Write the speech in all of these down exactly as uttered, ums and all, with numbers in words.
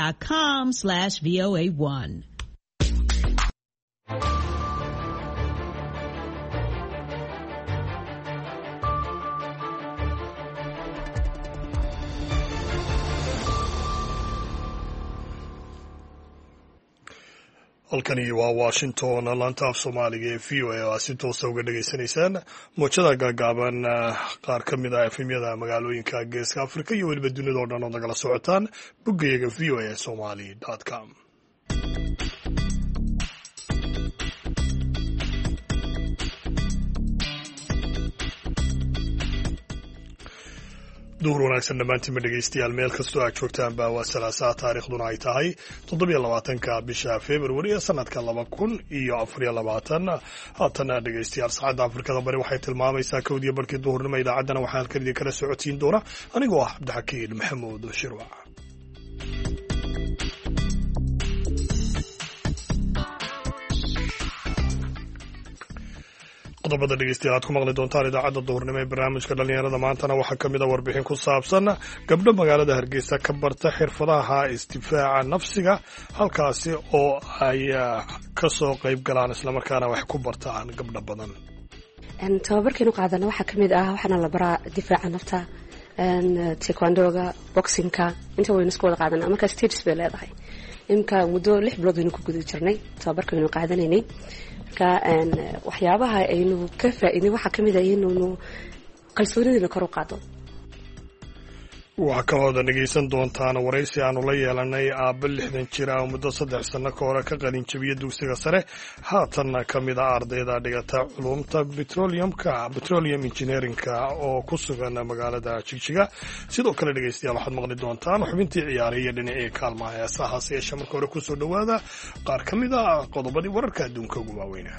dot com slash V O A one. halkani waa Washington laanta af Soomaaliga ee V O A oo si toos ah uga dhageysanaysaan muujada gaagaaban qaar ka mid ah efemyada magaalooyinka Geeska Afrika iyo weliba dunida oo dhan oo nagala socotaan boggayaga v o a somali dot com. duur wanaagsan dhammaantiinba dhegaystayaal meel kastoo aad joogtaanba waa salaasaa taariikhduna ay tahay toddobiyo labaatanka bisha februari ee sanadka laba kun iyo afariyo labaatan haatana dhegaystayaal saacadda afrikada bari waxay tilmaamaysaa kowdiyo barkii duhurnimo idaacaddana waxaa halkan idin kala socodsiin doona anigoo ah cabdixakiin maxamuud shirwac. qodobada dhegeystayaal aad ku maqli doontaan idaacadda duhurnimo ee barnaamijka dhalinyarada maantana waxaa ka mid a warbixin ku saabsan gabdho magaalada Hargeysa ka barta xirfadaha isdifaaca nafsiga halkaasi oo ay ka soo qayb galaan isla markaana wax ku bartaan gabdho badan. tababarkeenu qaadana waxaa ka mid ah waxaana la baraa difaaca nafta taekwondoga boxingka inta waynu isku wada qaadanaa marka stages bay leedahay imka muddo lix bilood aynu ku guda jirnay tababarkeenu qaadanaynay ka aan waxyaabaha aynu ka faa'iidnay waxa kamid ah inuu kalsoonidina kor u qaado. waxaa kaloo dhegeysan doontaan waraysi aanu la yeelanay aabba lixdan jir ah oo muddo saddex sano ka hore ka qalin jabiyay dugsiga sare haatanna ka mid ah ardayda dhigata culumta petroleumka petroleum engineeringka oo ku sugan magaalada Jigjiga. sidoo kale dhegeystayaal waxaad maqli doontaan xubintii ciyaaraha iyo dhinacii kaalmaha heesahaasi ee marka hore ku soo dhawaada qaar ka mid ah qodobadii wararka adduunka ugu waaweyn.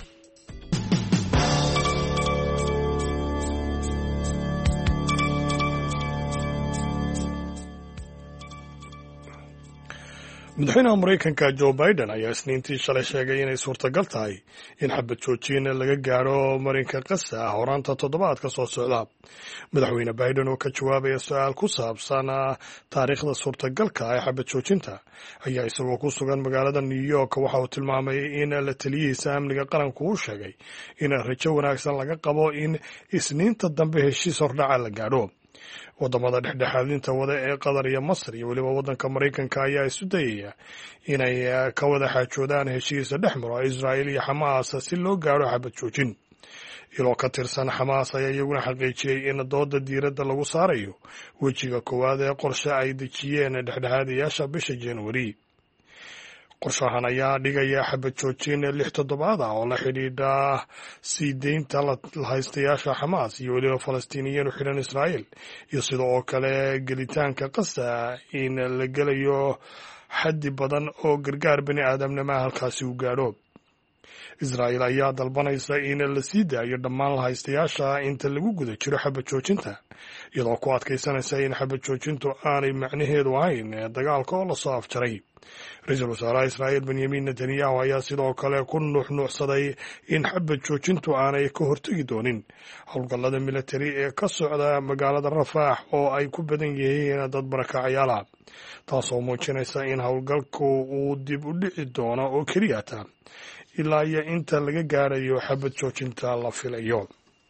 madaxweynaha Mareykanka Joe Biden ayaa isniintii shalay sheegay inay suurtagal tahay in xabad joojin laga gaaro marinka Gaza horaanta toddobaadka soo socda. madaxweyne Biden oo ka jawaabaya su'aal ku saabsan taariikhda suurtagalka ee xabad joojinta ayaa isagoo ku sugan magaalada New York waxa uu tilmaamay in la taliyihiisa amniga qaranku uu sheegay in rajo wanaagsan laga qabo in isniinta dambe heshiis hordhaca la gaadho. wadamada dhexdhexaadinta wada ee Qatar iyo Masar iyo weliba wadanka Mareykanka ayaa isu dayaya inay ka wada xaajoodaan heshiis dhexmaro Israa'iil iyo Xamaas si loo gaaro xabad joojin. ilo ka tirsan Xamaas ayaa iyaguna xaqiijiyay in dooda diiradda lagu saarayo wejiga koowaad ee qorshe ay dejiyeen dhexdhexaadayaasha bisha January. qorshahan ayaa dhigaya xabad joojin lix toddobaad ah oo la xidhiidha sii deynta lahaystayaasha Xamaas iyo weliba Falastiiniyiin u xidhan Israa'iil iyo sidoo kale gelitaanka Gaza in la gelayo xaddi badan oo gargaar bini aadamnimo halkaasi u gaadho. Israa'iil ayaa dalbanaysa in la sii daayo dhammaan lahaystayaasha inta lagu guda jiro xabad joojinta iyadoo ku adkaysanaysa in xabad joojintu aanay macnaheedu ahayn dagaalka oo lasoo afjaray. ra-iisul wasaaraha Israa'iil Benyamin Netanyahu ayaa sidoo kale ku nuuxnuuxsaday in xabad joojintu aanay ka hortegi doonin howlgallada militari ee ka socda magaalada Rafaax oo ay ku badan yihiin dad barakacayaal ah taasoo muujinaysa in howlgalku uu dib u dhici doono oo keliya ta ilaa iyo inta laga gaarayo xabad joojinta la filayo.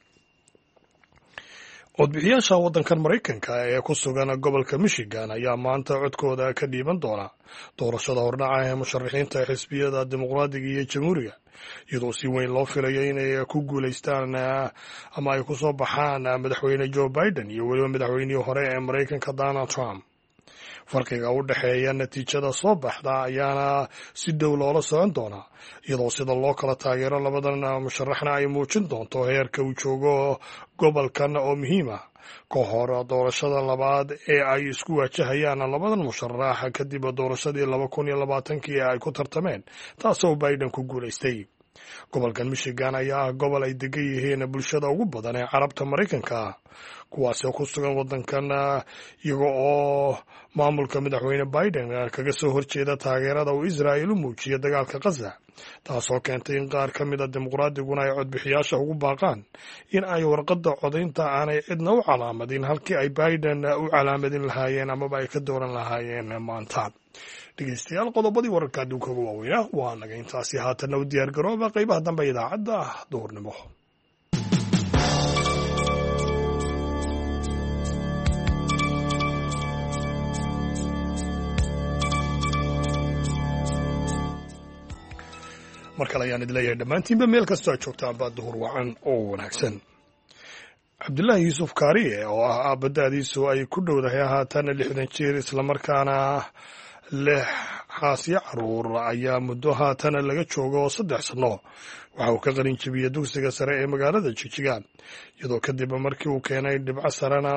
codbixiyaasha waddankan Mareykanka ee ku sugan gobolka Michigan ayaa maanta codkooda ka dhiiban doona doorashada hordhaca ee musharaxiinta xisbiyada dimuqraadiga iyo jamhuuriga iyadoo si weyn loo filayo inay ku guulaystaan ama ay ku soo baxaan madaxweyne Joe Biden iyo weliba madaxweynihii hore ee Mareykanka Donald Trump. farqiga u dhexeeya natiijada soo baxda ayaana si dhow loola socon doonaa iyadoo sida loo kala taageero labadan musharaxna ay muujin doonto heerka uu joogo gobolkan oo muhiim ah ka hor doorashada labaad ee ay isku waajahayaan labadan musharax kadib doorashadii laba kun iyo labaatankii ee ay ku tartameen taasoo Biden ku guulaystay. gobolkan Michigan ayaa ah gobol ay degan yihiin bulshada ugu badan ee carabta Mareykanka kuwaas oo ku sugan wadankan iyaga oo maamulka madaxweyne Biden kaga soo horjeeda taageerada uu Israa'iil u muujiyo dagaalka Gaza taasoo keentay in qaar ka mid ah dimuqraadiyaduna ay codbixiyaasha ugu baaqaan in ay warqadda codaynta aanay cidna u calaamadin halkii ay Biden u calaamadin lahaayeen amaba ay ka dooran lahaayeen maanta. dhegeystayaal qodobadii wararka adduunka ugu waaweynaa waa naga intaasi haatanna u diyaar garooba qaybaha dambe idaacadda duhurnimo. mar kale ayaan idin leeyahay dhammaantiinba meel kastoo aad joogtaan baa duhur wacan oo wanaagsan. cabdulaahi yuusuf kaariye oo ah aabadaadiisu ay ku dhowdahay haatan lixdan jir islamarkaana lix xaasyo caruur ayaa muddo haatan laga joogo saddex sanno waxa uu ka qalin jebiyey dugsiga sare ee magaalada Jigjiga iyadoo kadib markii uu keenay dhibco sarena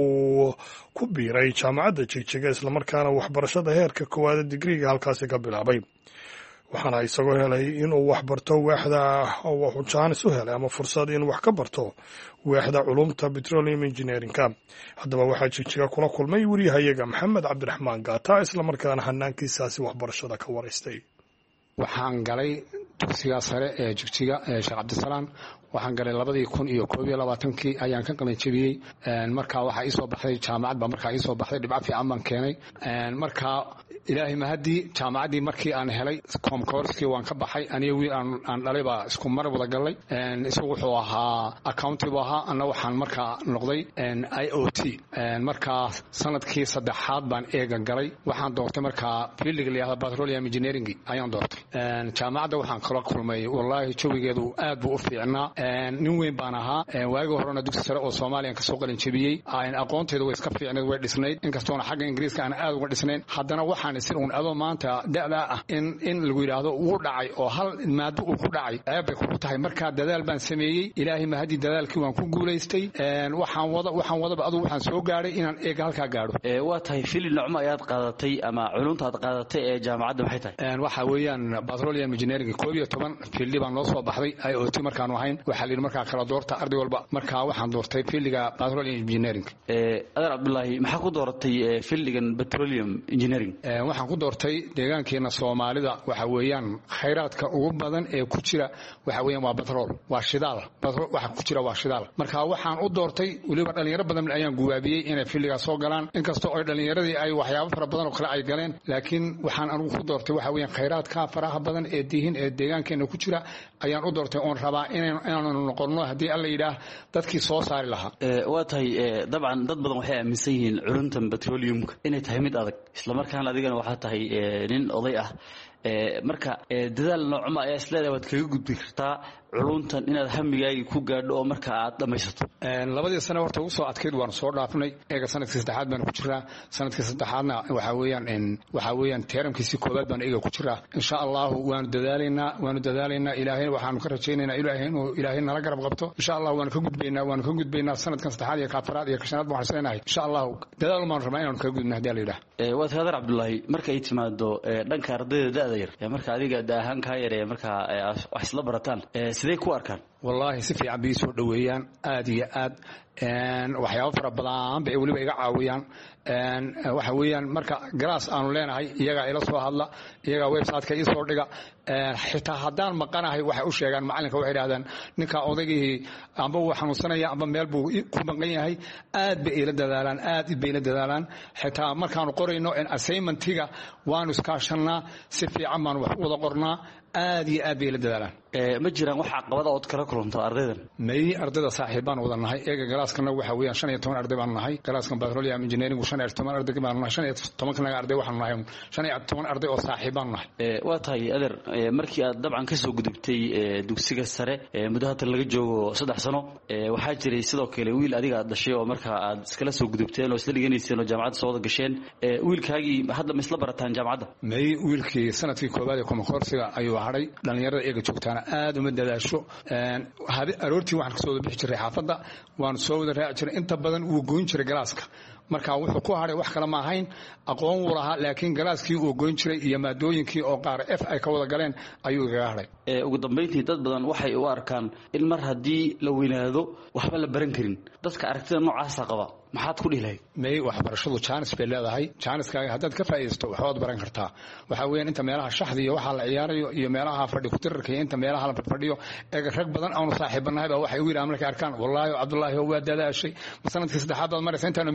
uu ku biiray jaamacadda Jigjiga islamarkaana waxbarashada heerka koowaad digriga halkaasi ka bilaabay. waxaana isagoo helay inuu wax barto waaxda jaanis u helay ama fursad in wax ka barto waaxda culumta petroleum engineerinka. haddaba waxaa Jigjiga kula kulmay wariyahayaga maxamed cabdiraxmaan gaata islamarkaana hanaankiisaasi waxbarashada ka waraystay. waxaan galay dugsiga sare ee Jigjiga ee Sheekh Cabdisalaam waxaan galay labadii kun iyo koob iyo labaatankii ayaan ka qalin jebiyey. markaa waxaa ii soo baxday jaamacad baa markaa ii soo baxday dhibco fiican baan keenay. markaa ilaahay mahadii jaamacaddii markii aan helay koomkoorskii waan ka baxay aniga wiil aan dhalay baa isku mar wada galay. isagu wuxuu ahaa accounting buu ahaa anna waxaan markaa noqday I O T. markaa sanadkii saddexaad baan eega galay waxaan doortay markaa fieldiga la yidhahdo petroleum engineering ayaan doortay. jaamacadda waxaan kala kulmay wallaahi jawigeedu aad buu u fiicnaa. nin weyn baan ahaa waagii horena dugsi sare oo Soomaaliya ka soo qalin jebiyey aqoonteedu way iska fiicneed way dhisnayd inkastoona xagga Ingiriiska aan aad uga dhisnayn haddana waxaan isin uun adoo maanta da'da ah in in lagu yiraahdo uu dhacay oo hal maado uu ku dhacay ayay ku tahay. markaa dadaal baan sameeyey ilaahay mahadi dadaalkii waan ku guuleystay. waxaan wada waxaan wadaba aduu waxaan soo gaaray inaan eega halka gaaro. ee waa tahay filin nocmo ayaad qaadatay ama culunta aad qaadatay ee jaamacadda waxay tahay waxa weeyaan petroleum engineering koob iyo toban field baan noo soo baxday I O T markaan ahayn waxa la markaa kala doorta arday walba markaa waxaan doortay fieldiga petroleum engineering. ee adar Cabdullaahi maxaa ku dooratay fieldigan petroleum engineering? ee waxaan ku doortay deegaankeena Soomaalida waxa weeyaan khayraadka ugu badan ee ku jira waxa weeyaan waa petrol waa shidaal petrol waxa ku jira waa shidaal. markaa waxaan u doortay waliba dhalinyaro badan ayaan guwaabiyey inay fieldiga soo galaan inkastoo ay dhalinyaradii ay waxyaabo fara badan oo kale ay galeen laakiin waxaan anigu ku doortay waxa weeyaan khayraadka faraha badan ee dihin ee deegaankeena ku jira ayaan u doortay oon rabaa inaan inaan noqono hadii alla yiraahdo dadkii soo saari lahaa. ee waa tahay dabcan dad badan waxay aaminsan yihiin culunta petroleumka inay tahay mid adag isla markaana adigana waxa tahay nin oday ah. ee marka dadaal noocma ayaa isleedahay waad kaga gudbi kartaa culuntan inaad hamigaaga ku gaadho oo marka aad dhamaysato. een labadii sano horta ugu soo adkeyd waan soo dhaafnay eega sanadkii saddexaad baan ku jiraa sanadkii saddexaadna waxa weeyaan in waxa weeyaan teeramkiisii koobaad baan eega ku jiraa insha Allah waan dadaalaynaa waan dadaalaynaa ilaahay waxaan ka rajaynaynaa ilaahay inuu ilaahay nala garab qabto insha Allah waan ka gudbaynaa waan ka gudbaynaa sanadkan saddexaad iyo kaafaraad iyo shanaad baan xiseenahay insha Allah dadaal maan rabaa inaan ka gudbino hadii la yiraahdo. ee waa tahay Cabdullaahi marka ay timaado dhanka ardayda da'da yar ee marka adiga daahan ka yar ee marka wax isla barataan sidee ku arkaan? wallaahi si fiican bay soo dhaweeyaan aad iyo aad een waxyaabo fara badan bay waliba iga caawiyaan. een waxa weeyaan marka galaas aanu leenahay iyaga ila soo hadla iyaga website-ka ii soo dhiga xitaa haddaan maqanahay waxay u sheegaan macalinka waxay yiraahdaan ninka odaygii amba uu xanuunsanaya amba meel buu ku maqan yahay aad bay ila dadaalaan aad bay ila dadaalaan xitaa markaan qorayno in assignment-iga waanu iskaashanaa si fiican baan wax wada qornaa aad iyo aad bay ila dadaalaan. ee ma jiraan wax caqabada oo kala kulanto ardaydan? may ardayda saaxiibaan wada nahay eega galaaskana waxa weeyaan shan iyo toban arday baan nahay galaaskan petroleum engineering shan iyo toban arday baan nahay shan iyo toban kana arday waxaan nahay shan iyo toban arday oo saaxiibaan nahay. ee waa tahay adar markii aad dabcan ka soo gudubtay dugsiga sare ee muddo hadda laga joogo saddex sano ee waxa jiray sidoo kale wiil adiga aad dhashay oo marka aad iskala soo gudubteen oo isla dhiganeyseen oo jaamacadda soo wada gasheen ee wiilkaagii hadda ma isla barataan jaamacadda? may wiilkii sanadkii koobaad ee koomkoorsiga ayuu haray dhalinyarada iyaga joogtaana aad uma dadaasho. een aroortii waxaan ka soo bixi jiray xaafadda waan soo wada raaci jiray inta badan uu goyn jiray galaaska marka wuxuu ku haray wax kala ma ahayn aqoon u lahaa laakiin galaaskii uu goyn jiray iyo maadooyinkii oo qaar F ay ka wada galeen ayuu iga haray. ee ugu dambeyntii dad badan waxay u arkaan in mar haddii la weynaado waxba la baran karin dadka aragtida noocaas qaba maxaad ku dhilahay? may waxbarashadu chance bay leedahay chaneskaaga haddaad ka faa'iideysto waxaad baran kartaa waxa weeyaan inta meelaha shaxda iyo waxa la ciyaarayo iyo meelaha fadhi ku tirarka inta meelaha la fadhiyo ee rag badan aanu saaxiibanahay baa waxay u yiraahdaan markay arkaan wallaahi Cabdullaahi waa dadaashay sanadkii saddexaad baad maraysaa inta meelaha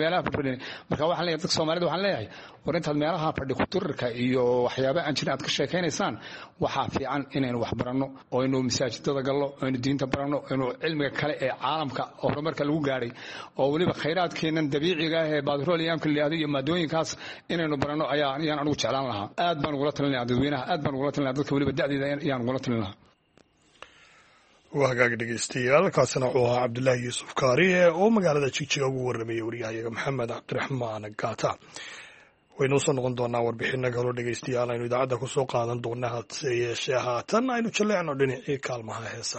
fadhinay marka waxaan leeyahay dadka Soomaalida waxaan leeyahay war intaad meelaha fadhi ku turarka iyo waxyaabo aan jirin aad ka sheekaynaysaan waxa fiican inaynu wax barano oo inuu masaajidada galno oo inuu diinta barano inuu cilmiga kale ee caalamka oo horumarka lagu gaaray oo waliba khayraadkeenan dabiiciga ah ee petroleumka leeyahay iyo maadooyinkaas inaynu barano ayaa ayaan anigu jeclaan lahaa aad baan ugu talinayaa dadweynaha aad baan ugu talinayaa dadka waliba da'deeda ayaan ugu talinayaa وهاجاك دقيستيال كاسنا عوها عبد الله يوسف كاري أو مقالة تشيكشيغا ورمي وريها محمد عبد الرحمن قاتا وينوصل نغندونا وربحنا قالوا دقيستيال إنه إذا عدكو سوق هذا ندونها تسيشيها تنا إنه تشلعنا ودني إيه كالمها هيسا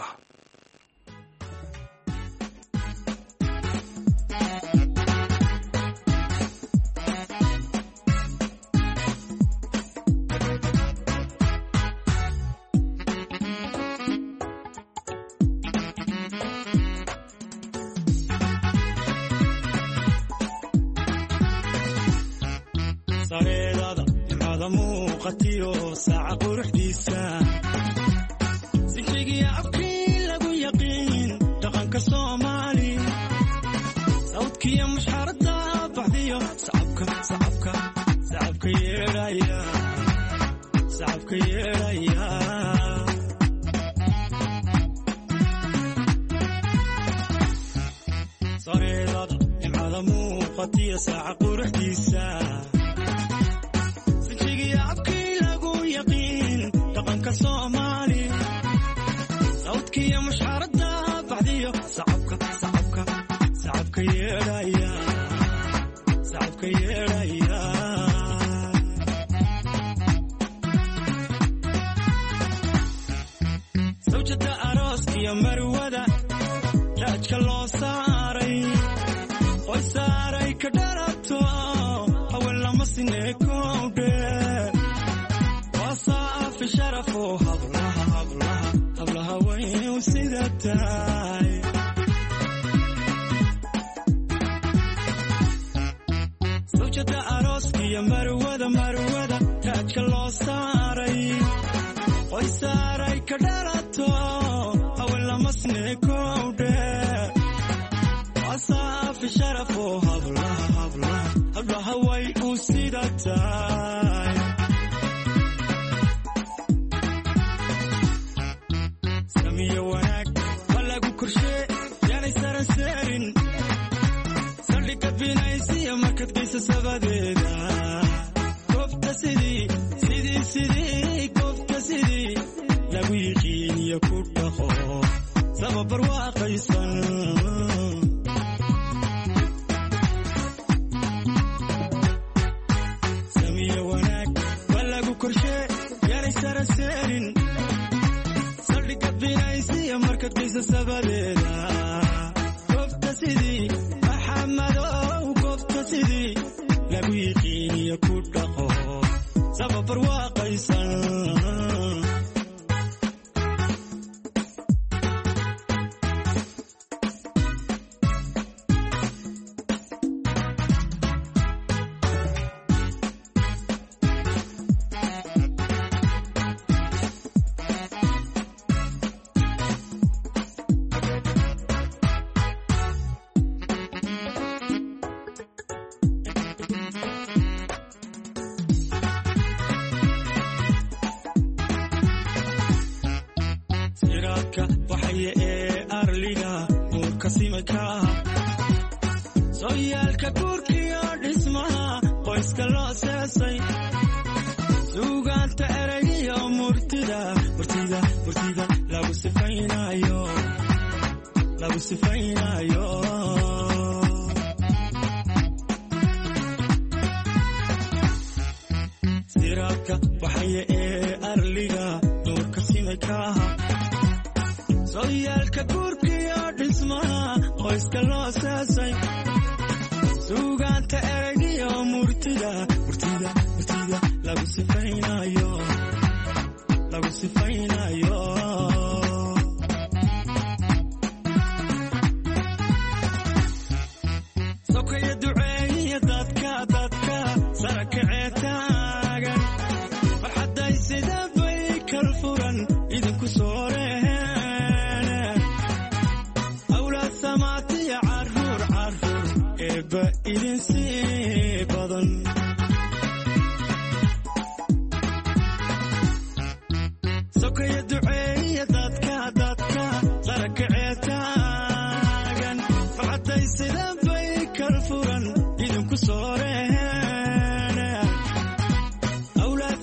idin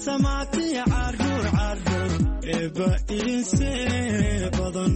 samaati caruur caruur eba iise badan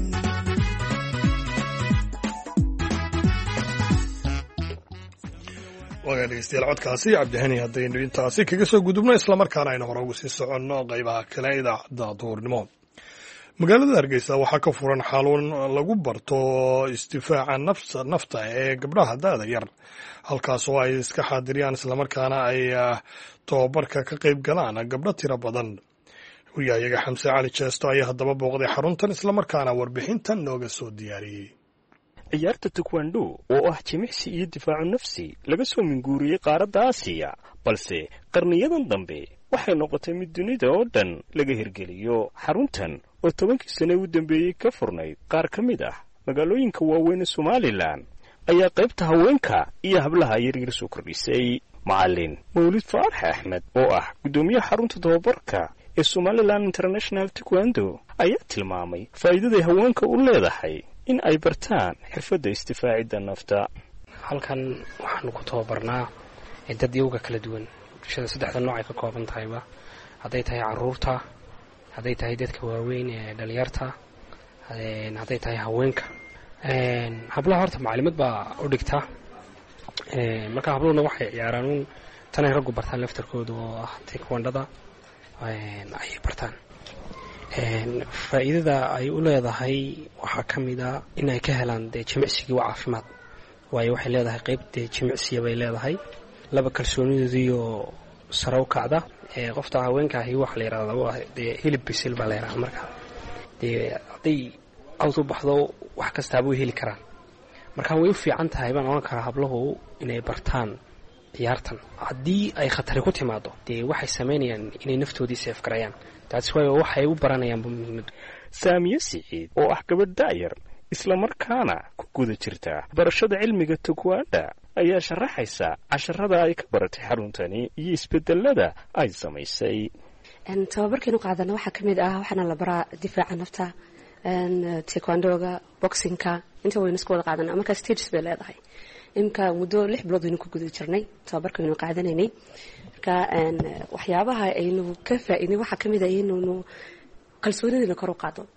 waga dhegeystayaal codkaasi cabdihani haddaynu intaasi kaga soo gudubno islamarkaana aynu hore ugu sii soconno qaybaha kale idaacadda duhurnimo magaalada hargeysa waxaa ka furan xaluun lagu barto isdifaaca nafsa nafta ee gabdhaha da-da yar halkaas oo ay iska xaadiriyaan islamarkaana ay tababarka ka qayb galaan gabdho tiro badan wariyahayaga xamse cali jeesto ayaa haddaba booqday xaruntan islamarkaana warbixintan nooga soo diyaariyey ciyaarta taekwondo oo ah jimicsi iyo difaacu nafsi laga soo minguuriyey qaaradda aasiya balse qarniyadan dambe waxay noqotay mid dunida oo dhan laga hirgeliyo xaruntan oo tobankii sane u dambeeyey ka furnayd qaar ka mid ah magaalooyinka waaweyn ee somalilan ayaa qaybta haweenka iyo hablaha yaryar soo kordhisay macallin mawlid faarax axmed oo ah guddoomiyaha xarunta tababarka ee somalilan international taekwondo ayaa tilmaamay faa'iidaday haweenka u leedahay in ay bartaan xirfadda isdifaacidda nafta halkan waxaanu ku tababarnaa dad iyaga kala duwan bulshada saddexda nooc ay ka kooban tahayba hadday tahay caruurta hadday tahay dadka waaweyn ee dhalinyarta hadday tahay haweenka hablaha horta maclimad baa u dhigta marka habluhuna waxay ciyaaraan un tanay raggu bartaan laftarkooda oo ah taekwondada ayay bartaan faa'iidada ay u leedahay waxaa ka mid a in ay ka helaan dee jimicsigii waa caafimaad waayo waxay leedahay qayb dee jimicsiya bay leedahay laba kalsoonidoodiiyo sare u kacda qofta haweenka ahi waxa la yidhahdaa dee hilib bisil baa la yidhahdaa marka dee hadday awd u baxdo wax kastaaba way heli karaan marka way u fiican tahay baan oran karaa hablahu inay bartaan ciyaartan haddii ay khatari ku timaado dee waxay samaynayaan inay naftoodii seef garayaan taasi waayo waxay u baranayaanba muhiimadu saamiye siciid oo ah gabadh da'yar islamarkaana ku guda jirta barashada cilmiga taekwondo ayaa sharaxaysa casharada ay ka baratay xaruntani iyo isbedelada ay samaysay tababarkeenu qaadana waxaa ka mid ah waxaana la baraa difaaca nafta taekwondoga boxingka inta waynu isku wada qaadana markaa stages bay leedahay imka muddo lix bilood waynu ku guda jirnay tababarkaynu qaadanaynay marka waxyaabaha aynu ka faa'iidnay waxaa ka mid ah inaynu kalsoonideena kor u qaado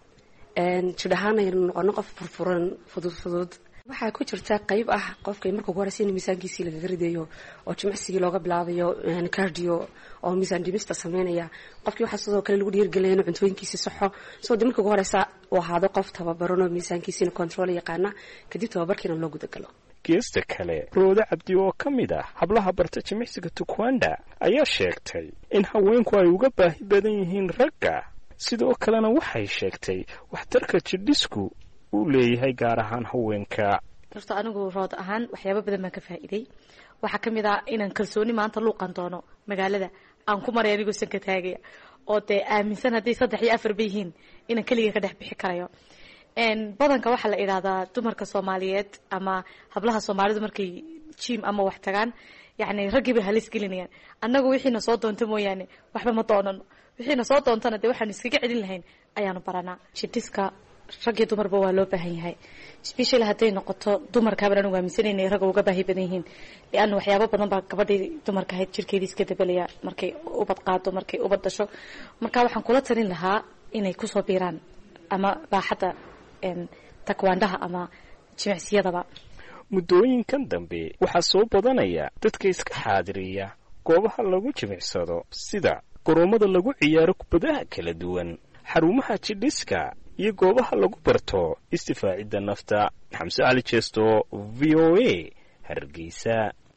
jidh ahaan aynu noqono qof furfuran fudud fudud waxaa ku jirta qayb ah qofka marka ugu horeysa in miisaankiisii lagaga ridayo oo jimicsigii looga bilaabayo cardio oo miisaan dhimista sameynaya qofkii waxaa sidoo kale lagu dhiirgelaya inuu cuntooyinkiisii saxo soo de marka ugu horeysa uu ahaado qof tababaran oo miisaankiisiina control yaqaana kadib tababarkiina loo gudagalo geesta kale roode cabdi oo ka mid ah hablaha barta jimicsiga taekwondo ayaa sheegtay in haweenku ay uga baahi badan yihiin ragga sidoo kalena waxay sheegtay waxtarka jidhisku uu leeyahay gaar ahaan haweenka horta anigu rood ahaan waxyaabo badan baan ka faa'iiday waxaa ka mid ah inaan kalsooni maanta luuqan doono magaalada aan ku maray anigoo sanka taagaya oo dee aaminsan hadday saddex iyo afar ba yihiin inaan keligay ka dhex bixi karayo badanka waxaa la idhaahdaa dumarka soomaaliyeed ama hablaha soomaalidu markay jim ama wax tagaan yacni raggii bay halis gelinayaan annagu wixiina soo doonta mooyaane waxba ma doonano wixiina soo doontana dee waxaanu iskaga celin lahayn ayaanu baranaa jidhiska raggii dumarba waa loo baahan yahay specially hadday noqoto dumarkaabaan anigu aaminsanay inay ragga uga baahi badan yihiin lianna waxyaabo badan baa gabadhii dumarka ahayd jirkeedii iska dabalaya markay ubad qaado markay ubad dasho marka waxaan kula talin lahaa inay kusoo biiraan ama baaxadda takwaandaha ama jimicsiyadaba muddooyinkan dambe waxaa soo badanaya dadka iska xaadiriya goobaha lagu jimicsado sida garoomada lagu ciyaaro kubadaha kala duwan xarumaha jidhiska iyo goobaha lagu barto isdifaacidda nafta xamse cali jeesto v o a hargeysa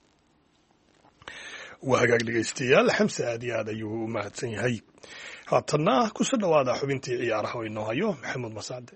waa hagaag dhegaystayaal xamse aad iyo aad ayuu u mahadsan yahay haatanna kusoo dhawaada xubintii ciyaaraha oo inoo hayo maxamuud masacde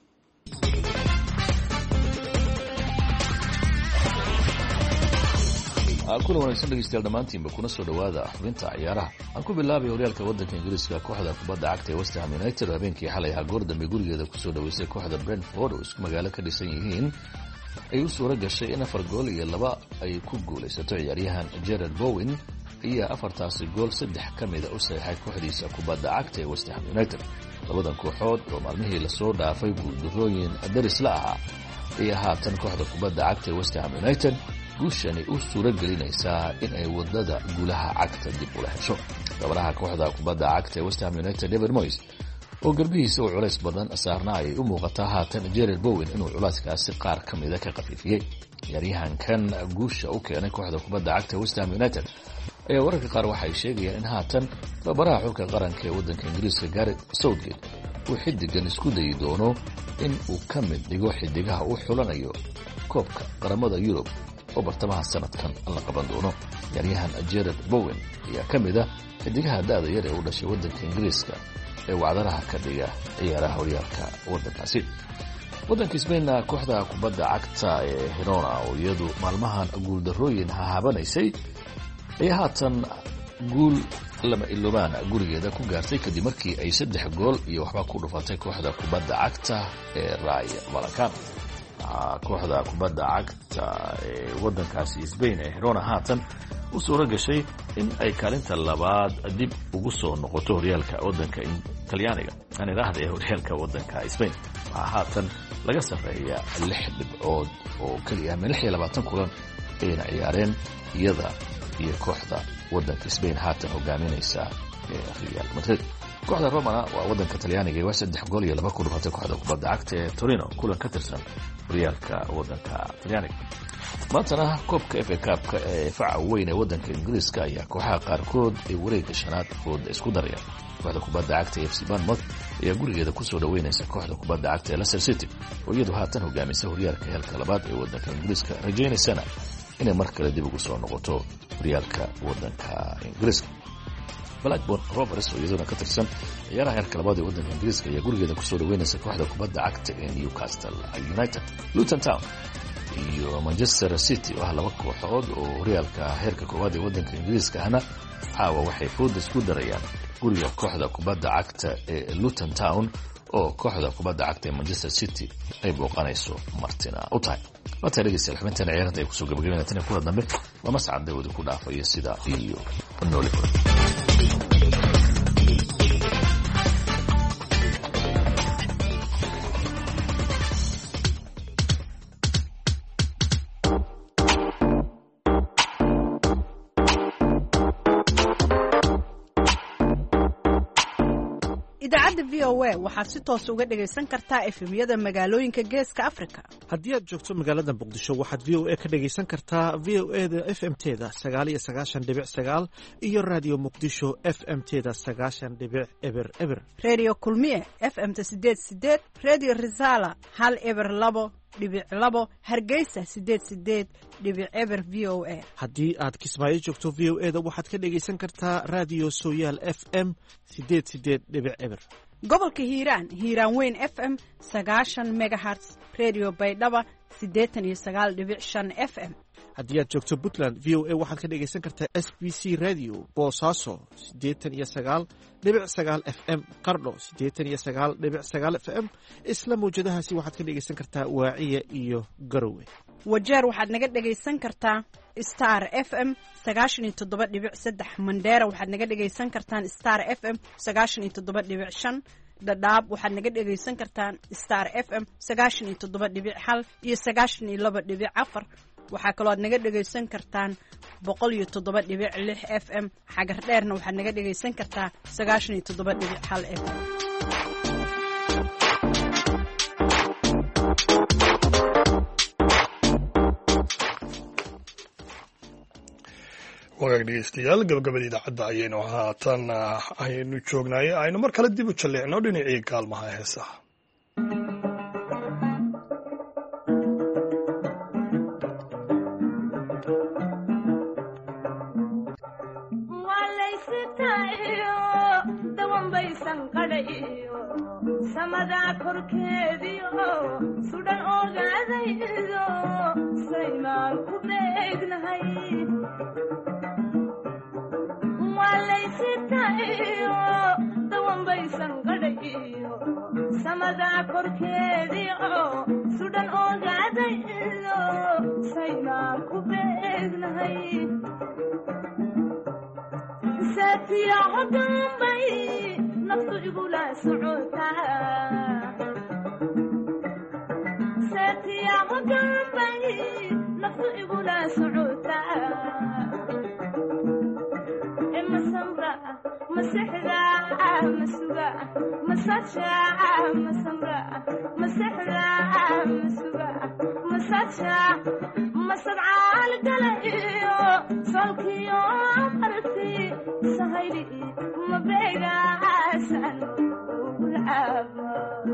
kulan wanaagsan dhegeystayaal dhammaantiinba kuna soo dhowaada xubinta ciyaaraha aan ku bilaabay horyaalka waddanka ingiriiska kooxda kubadda cagta ee west ham united habeenkii xalay ahaa goor dambe gurigeeda kusoo dhaweysay kooxda brentford oo isku magaalo ka dhisan yihiin ay u suuro gashay in afar gool iyo laba ay ku guulaysato ciyaaryahan gerard bowen ayaa afartaasi gool saddex ka mida u saxeexay kooxdiisa kubadda cagta ee west ham united labadan kooxood oo maalmihii lasoo dhaafay guuldarrooyin daris la ahaa ayaa haatan kooxda kubadda cagta ee west ham united guushani u suuro gelinaysaa in ay wadada guulaha cagta dib ula hesho. gabadhaha kooxda kubadda cagta ee West Ham United David Moyes oo garbihiisa uu culays badan saarna ay u muuqataa haatan Jared Bowen inuu culayskaasi qaar ka mida ka qafiifiyey. ciyaaryahankan guusha u keenay kooxda kubadda cagta West Ham United ayaa wararka qaar waxay sheegayaan in haatan tababaraha xulka qaranka ee waddanka Ingiriiska Gareth Southgate uu xidigan isku dayi doono in uu ka mid dhigo xidigaha uu xulanayo koobka qaramada Yurub oo bartamaha sanadkan la qaban doono. ciyaaryahan Jared Bowen ayaa ka mid ah xidigaha da'da yar ee u dhashay waddanka Ingiriiska ee wacdaraha ka dhiga ciyaaraha horyaalka waddankaasi. waddanka Spain kooxda kubadda cagta ee Girona oo iyadu maalmahan guul darrooyin hahabanaysay ayaa haatan guul lama iloobaan gurigeeda ku gaartay kadib markii ay saddex gool iyo waxba ku dhufatay kooxda kubadda cagta ee Rayo Vallecano. kooxda kubadda cagta ee waddankaasi Spain ee Girona haatan u suura gashay in ay kaalinta labaad dib ugu soo noqoto horyaalka waddanka Talyaaniga aan idhaahday horyaalka waddanka Spain. waxaa haatan laga sarreeyaa lix dhibcood oo kaliya min lix iyo labaatan kulan ayna ciyaareen iyada iyo kooxda waddanka Spain haatan hogaaminaysa ee Real Madrid. kooxda Roma waa waddanka Talyaaniga ee saddex gool iyo laba ku dhufatay kooxda kubadda cagta ee Torino kulan ka tirsan horyaalka waddanka Talyaaniga. maantana koobka F A Cup-ka ee faca weyn ee waddanka Ingiriiska ayaa kooxaha qaarkood ay wareegga shanaad kooda isku darayaan. kooxda kubadda cagta ee F C Bournemouth ayaa gurigeeda ku soo dhaweynaysa kooxda kubadda cagta ee Leicester City oo iyadu haatan hogaamisa horyaalka heerka labaad ee waddanka Ingiriiska, rajaynaysana inay mar kale dib ugu soo noqoto horyaalka waddanka Ingiriiska. Blackburn Rovers oo iyaduna ka tirsan ciyaaraha heerka labaad ee waddanka Ingiriiska ayaa gurigeeda ku soo dhaweynaysa kooxda kubadda cagta ee Newcastle United. Luton Town iyo Manchester City oo ah laba kooxood oo horyaalka heerka koowaad ee waddanka Ingiriiska ahna caawa waxay fooda isku darayaan guriga kooxda kubadda cagta ee Luton Town oo kooxda kubadda cagta ee Manchester City ay booqanayso martina u tahay. Wata dhageystayaal xubintan ciyaarada ay kusoo gabagabeynayaan tan kuwa dambe waa mascad dawada ku dhaafaya sida iyo nooli kula. idaacadda v o a waxaad si toos uga dhagaysan kartaa efemyada magaalooyinka geeska Afrika. haddii aad joogto magaalada Muqdisho waxaad v o a ka dhagaysan kartaa v o a da F M teeda sagaal iyo sagaashan dhibic sagaal iyo Radio Muqdisho F M teeda sagaashan dhibic eber eber. Radio Kulmiye F M ta sideed sideed, Radio Risala hal eber labo dhibic labo, Hargeysa sideed sideed dhibic eber v o a. haddii aad Kismaayo joogto v o a da waxaad ka dhagaysan kartaa Radio Sooyaal F M sideed sideed dhibic eber. gobolka Hiiraan Hiiraan Weyn F M sagaashan megahertz, Radio Baydhaba siddeetan iyo sagaal dhibic shan F M. haddii aad joogto Puntland v o a waxaad ka dhagaysan kartaa S B C Radio Boosaaso siddeetan iyo sagaal dhibic sagaal F M, Qardho siddeetan iyo sagaal dhibic sagaal F M. isla mawjadahaasi waxaad ka dhagaysan kartaa Waaciya iyo Garowe. Wajeer waxaad naga dhagaysan kartaa Star F M sagaashan iyo toddoba dhibic saddex. Mandheera waxaad naga dhagaysan kartaan Star F M sagaashan iyo toddoba dhibic shan. Dadaab waxaad naga dhagaysan kartaan Star F M sagaashan iyo toddoba dhibic hal iyo sagaashan iyo laba dhibic afar. waxaa kaloo aad naga dhagaysan kartaan boqol iyo toddoba dhibic lix F M. xagar dheerna waxaad naga dhagaysan kartaa sagaashan iyo toddoba dhibic hal F M. wagaag dhegeystayaal gabagabada idaacadda ayaynu haatan ayaynu joognaay aynu mar kale dib u jalleecno dhinacii kaalmaha heesaha. samada korkeediyo sudan ogaadaydo saymaan ku beegnahay walaysitayo dawanbaysan qadhayo samada korkeediyo sudan ogaadaydo saymaan ku beegnahay saatiya hodambay naftu igula socotaa saatiya hodambay naftu igula socotaa مسحدا مسوغا مساتشا مسمرا مسحدا مسوغا مساتشا مسدعا القلعيو صلكيو مرتي سهيلي مبيغا عسان والعابا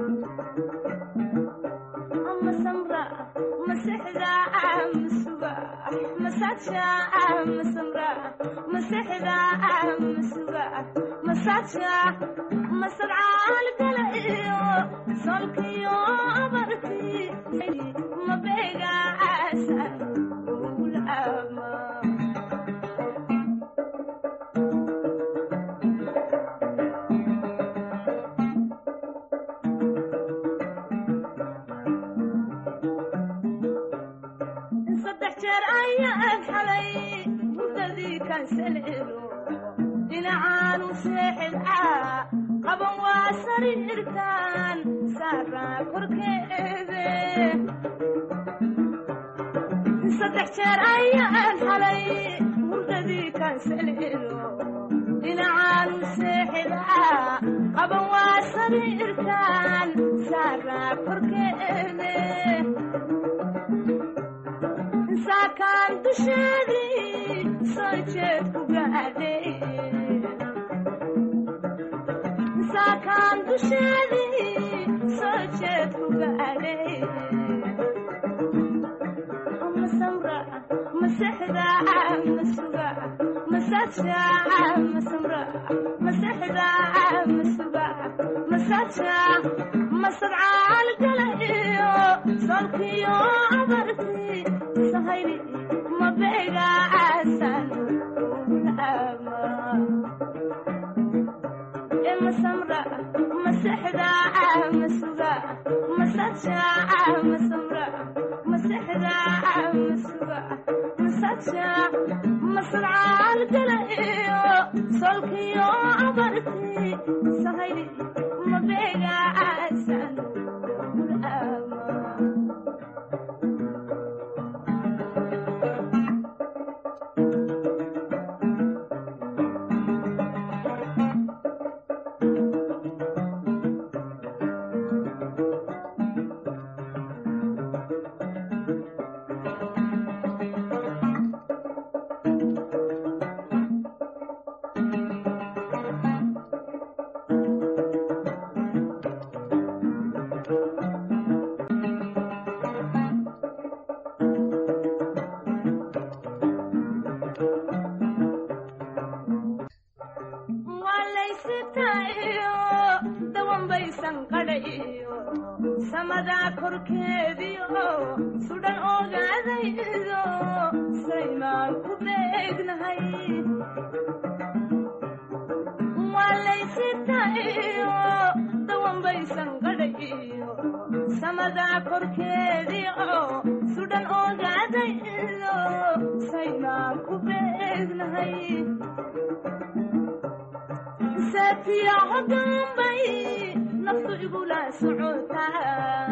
مسمرا مسحدا مسوغا مساتشا مسمرا مسحدا مسوغا مساتشا مسدعا القلعيو صلكيو مرتي مبيغا عسان والعابا حلي وددي كان سلعلو دينعان وسيحل عا قبن واسرير كان سارا كركيبه صدح جار ايان حلي وددي كان سلعلو دينعان وسيحل عا قبن واسرير كان سارا كركيبه ساكان تشدي سويت كوغادي ساكان تشدي سويت كوغادي ام سمرا مسحدا مسوغا مساتشا مسمرا مسحدا مسوغا مساتشا مسرعا القلعيو صلكيو عبرتي سهيلي مبيغا عسان والعابا إما سمرا مسحدا مسوغا مساتشا مسمرا مسحدا مسوغا مساتشا مسرعا القلعيو صلكيو عبرتي سهيلي مبيغا عسان والعابا samada korkeediyo sudan ogaadaydo saymaan ku beegnahay walaysitayo dawanbaysan gadhayo samada korkeediyo sudan ogaadaydo saymaan ku beegnahay saatiya hogaanbay naftu igula socotaa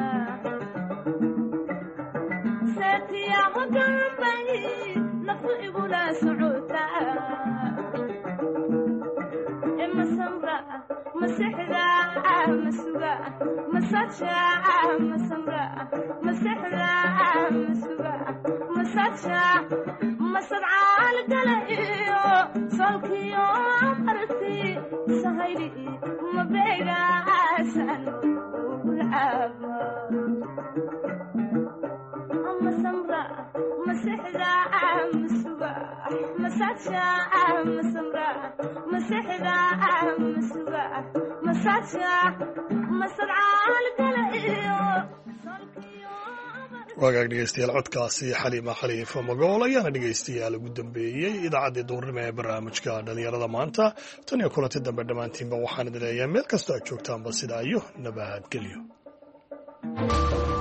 saatiya hogaanbay naftu igula socotaa ima samra masixda masuga masaja masamra masixda masuga masaja masdca algalayo solkiyo marti sahayli mabega asan ulaba ama samra masixda masuga masaja masamra masixda masuga masaja masdca algalayo waagaag dhegeystayaal codkaasi xaliima khaliifa magool ayaana dhegeystayaal ugu dambeeyey idaacaddii duurnimo ee barnaamijka dhalinyarada maanta tan iyo kulanti dambe dhammaantiinba waxaan idin leeyahay meel kastoo aad joogtaanba sidaa iyo nabadgelyo.